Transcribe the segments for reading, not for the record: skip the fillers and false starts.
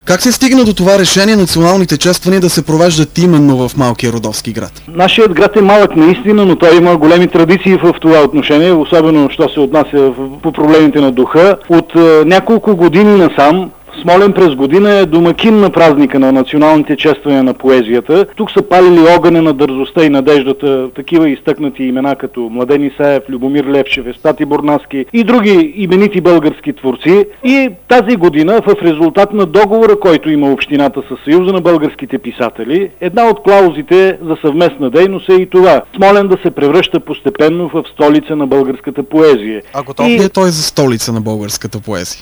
Как се стигна до това решение националните чествания да се провеждат именно в малкия родовски град? Нашият град е малък наистина, но той има големи традиции в това отношение, особено що се отнася по проблемите на духа. От няколко години насам Смолян през година е домакин на празника на националните чествания на поезията. Тук са палили огъня на дързостта и надеждата такива изтъкнати имена като Младен Исаев, Любомир Левчев, Евстати Борнаски и други именити български творци. И тази година в резултат на договора, който има общината с Съюза на българските писатели, една от клаузите за съвместна дейност е и това. Смолян да се превръща постепенно в столица на българската поезия. А готов ли е той за столица на българската поезия?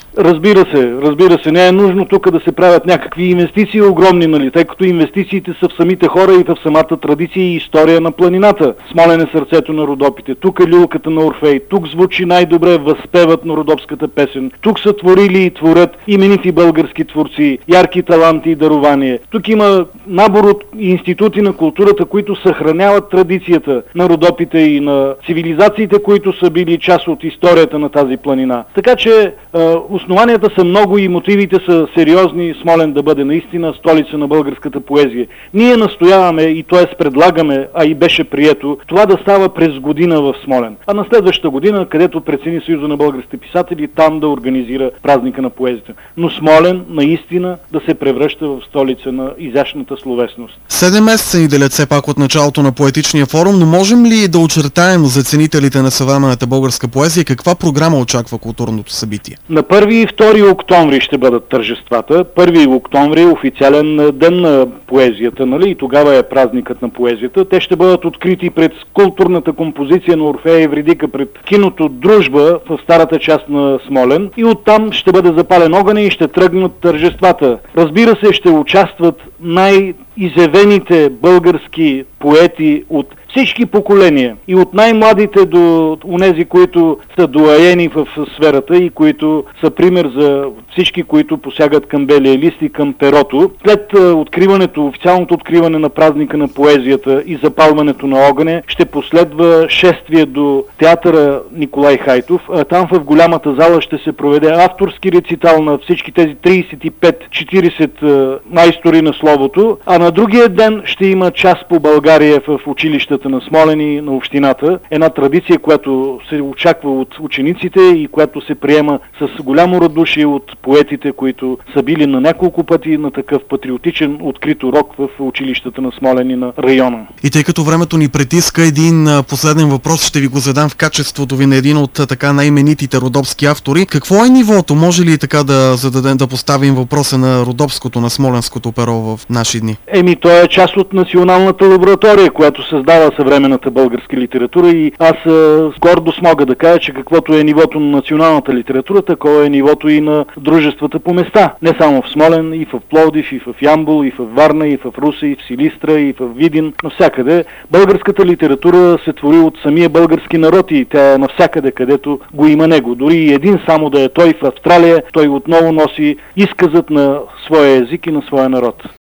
Разбира се, не е нужно тук да се правят някакви инвестиции огромни, нали, тъй като инвестициите са в самите хора и в самата традиция и история на планината. Смолян е сърцето на Родопите, тук е люлката на Орфей, тук звучи най-добре възпевът на родопската песен, тук са творили и творят именити български творци, ярки таланти и дарования. Тук има набор от институти на културата, които съхраняват традицията на Родопите и на цивилизациите, които са били част от историята на тази планина. Така че основанията са много и мотивите са сериозни Смолян да бъде наистина столица на българската поезия. Ние настояваме и т.е. предлагаме, а и беше прието, това да става през година в Смолян. А на следващата година, където прецени Съюза на българските писатели, там да организира празника на поезията. Но Смолян наистина да се превръща в столица на изящната словесност. 7 месеца ни делят все пак от началото на поетичния форум, но можем ли да очертаем за ценителите на съвременната българска поезия каква програма очаква културното събитие? На 1 и 2 октомври ще бъдат тържествата. 1 октомври е официален ден на поезията, нали? И тогава е празникът на поезията. Те ще бъдат открити пред скулптурната композиция на Орфея и Евридика, пред киното Дружба в старата част на Смолян. И оттам ще бъде запален огън и ще тръгнат тържествата. Разбира се, ще участват най-изявените български поети от всички поколения. И от най-младите до онези, които са доайени в сферата и които са пример за всички, които посягат към белия лист и към перото. След официалното откриване на празника на поезията и запалването на огъня, ще последва шествие до театъра Николай Хайтов. Там в голямата зала ще се проведе авторски рецитал на всички тези 35-40 майстори на словото, а на другия ден ще има час по България в училищата на Смолян и на общината. Една традиция, която се очаква от учениците и която се приема с голямо радушие от поетите, които са били на няколко пъти на такъв патриотичен открит урок в училищата на Смолян и на района. И тъй като времето ни притиска, един последен въпрос ще ви го задам в качеството ви на един от така най-именитите родопски автори. Какво е нивото? Може ли така да поставим въпроса на родопското, на смолянското перо в наши дни? То е част от националната лаборатория, която създава съвременната българска литература, и аз гордост мога да кажа, че каквото е нивото на националната литература, такова е нивото и на дружествата по места. Не само в Смолян, и в Пловдив, и в Ямбол, и в Варна, и в Русе, и в Силистра, и в Видин, навсякъде. Българската литература се твори от самия български народ и тя е навсякъде, където го има него. Дори един само да е той в Австралия, той отново носи изказът на своя език и на своя народ.